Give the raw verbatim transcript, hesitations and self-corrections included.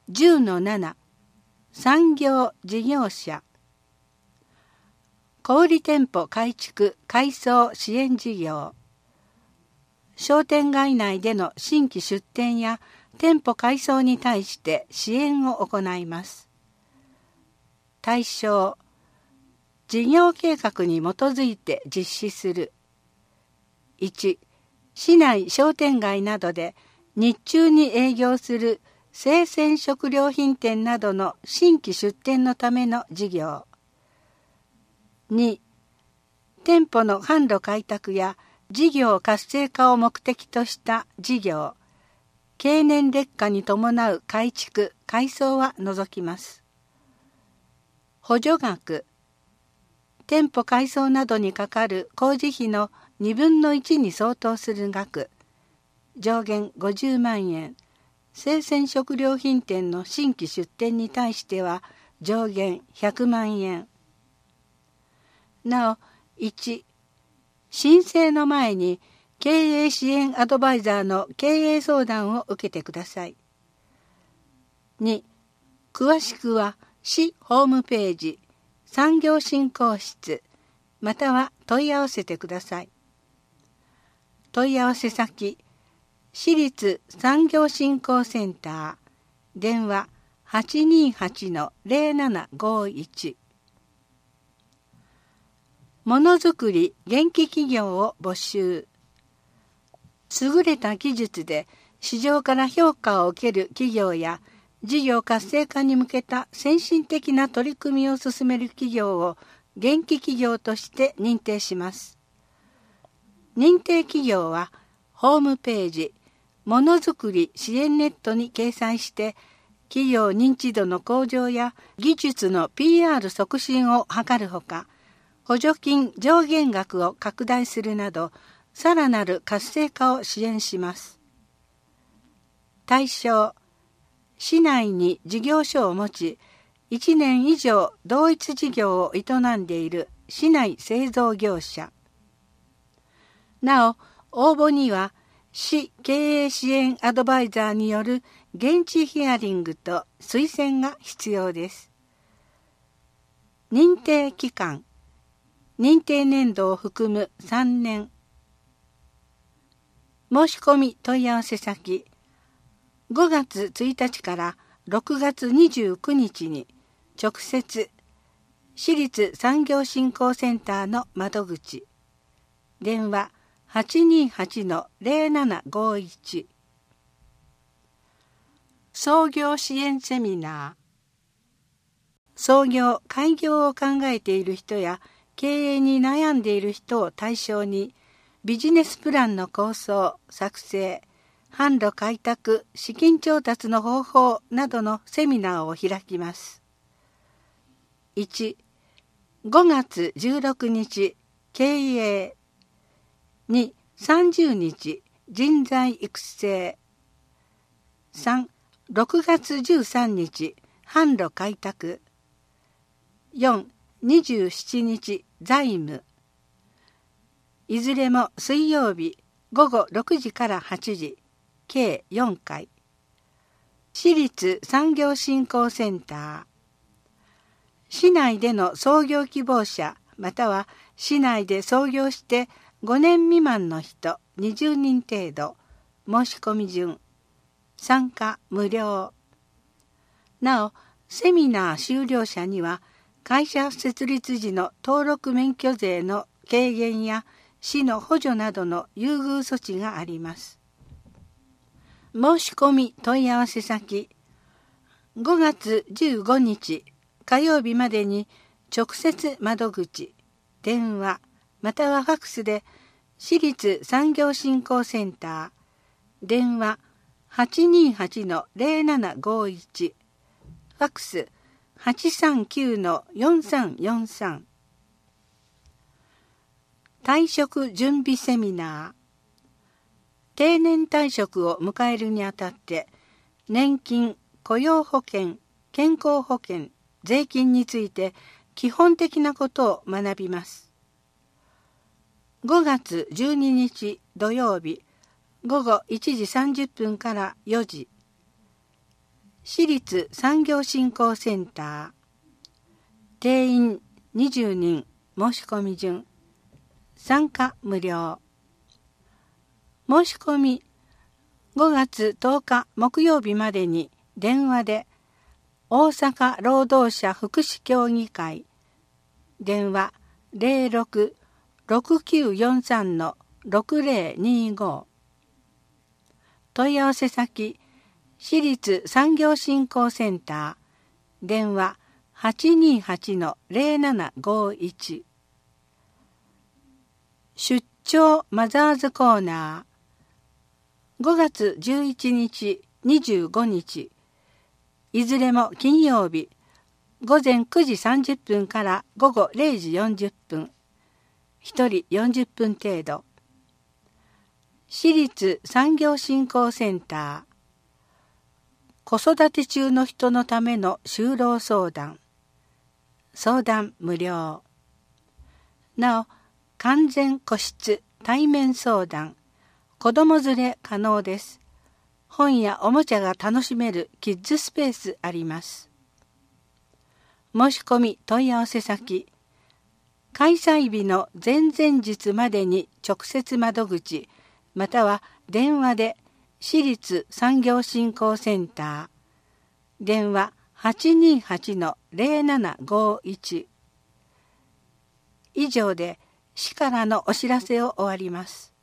じゅうのなな 産業事業者小売店舗改築改装支援事業商店街内での新規出店や店舗改装に対して支援を行います。対象事業計画に基づいて実施する。いち市内商店街などで日中に営業する生鮮食料品店などの新規出店のための事業。に店舗の販路開拓や事業活性化を目的とした事業。経年劣化に伴う改築・改装は除きます。補助額。店舗改装などにかかる工事費のにぶんのいちに相当する額。上限ごじゅうまんえん。生鮮食料品店の新規出店に対しては上限ひゃくまんえん。なお、いち申請の前に経営支援アドバイザーの経営相談を受けてください。に詳しくは市ホームページ産業振興室または問い合わせてください。問い合わせ先市立産業振興センター電話 はちにーはちのゼロななごいちものづくり元気企業を募集。優れた技術で市場から評価を受ける企業や事業活性化に向けた先進的な取り組みを進める企業を元気企業として認定します。認定企業はホームページものづくり支援ネットに掲載して企業認知度の向上や技術の ピーアール 促進を図るほか補助金上限額を拡大するなどさらなる活性化を支援します。対象市内に事業所を持ちいちねん以上同一事業を営んでいる市内製造業者。なお応募には市経営支援アドバイザーによる現地ヒアリングと推薦が必要です。認定期間認定年度を含むさんねん。申し込み問い合わせ先ごがつついたちからろくがつにじゅうくにちに直接市立産業振興センターの窓口電話 はちにーはちのゼロななごいち創業支援セミナー創業・開業を考えている人や経営に悩んでいる人を対象にビジネスプランの構想・作成、販路開拓、資金調達の方法などのセミナーを開きます。いちごがつじゅうろくにち経営にさんじゅうにち人材育成さんろくがつじゅうさんにち販路開拓よんにじゅうしちにち財務いずれも水曜日ごごろくじからはちじ計よんかい市立産業振興センター市内での創業希望者または市内で創業してごねん未満の人にじゅうにん程度申し込み順参加無料なおセミナー終了者には会社設立時の登録免許税の軽減や市の補助などの優遇措置があります。申し込み問い合わせ先ごがつじゅうごにち火曜日までに直接窓口電話またはファクスで市立産業振興センター電話 はちにーはちのゼロななごいちファクスはちさんきゅうのよんさんよんさん退職準備セミナー定年退職を迎えるにあたって年金、雇用保険、健康保険、税金について基本的なことを学びます。ごがつじゅうににち土曜日ごごいちじさんじゅっぷんからよじ私立産業振興センター。定員にじゅうにん、申し込み順。参加無料。申し込みごがつとおか木曜日までに電話で大阪労働者福祉協議会電話 ゼロろく ろくきゅうよんさん ろくぜろにご 問い合わせ先私立産業振興センター電話 はちにはち ゼロななごいち 出張マザーズコーナーごがつじゅういちにち、にじゅうごにち、いずれも金曜日、ごぜんくじさんじゅっぷんからごごれいじよんじゅっぷん、ひとりよんじゅっぷん程度。私立産業振興センター、子育て中の人のための就労相談、相談無料。なお、完全個室対面相談、子供連れ可能です。本やおもちゃが楽しめるキッズスペースあります。申し込み問い合わせ先、開催日の前々日までに直接窓口、または電話で私立産業振興センター、電話 はちにはち ゼロななごいち。以上で市からのお知らせを終わります。